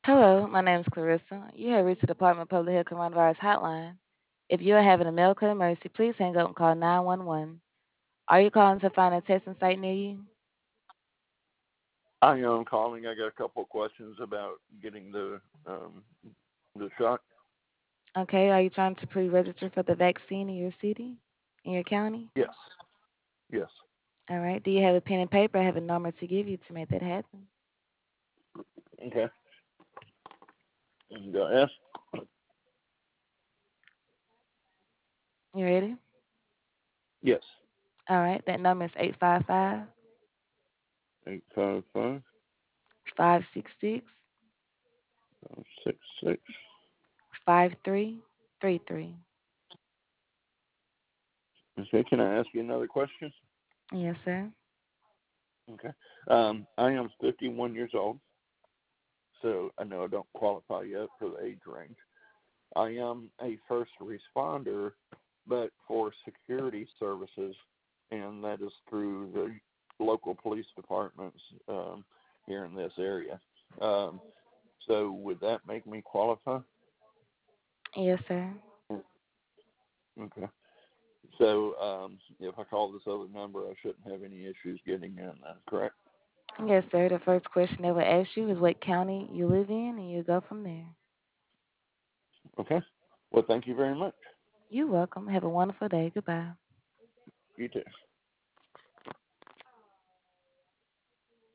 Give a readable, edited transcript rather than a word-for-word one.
Hello, my name is Clarissa. You have reached the Department of Public Health Coronavirus Hotline. If you are having a medical emergency, please hang up and call 911. Are you calling to find a testing site near you? I am calling. I got a couple of questions about getting the shot. Okay, are you trying to pre-register for the vaccine in your city, in your county? Yes, yes. All right. Do you have a pen and paper? I have a number to give you to make that happen. Okay. And ask. You ready? Yes. All right. That number is 855 855 566 566. 5333. Okay. Can I ask you another question? Yes, sir. Okay. I am 51 years old, so I know I don't qualify yet for the age range. I am a first responder, but for security services, and that is through the local police departments here in this area. Um, so would that make me qualify? Yes, sir. Okay. So if I call this other number, I shouldn't have any issues getting in. That's correct. Yes, sir. The first question they will ask you is what county you live in, and you go from there. Okay. Well, thank you very much. You're welcome. Have a wonderful day. Goodbye. You too.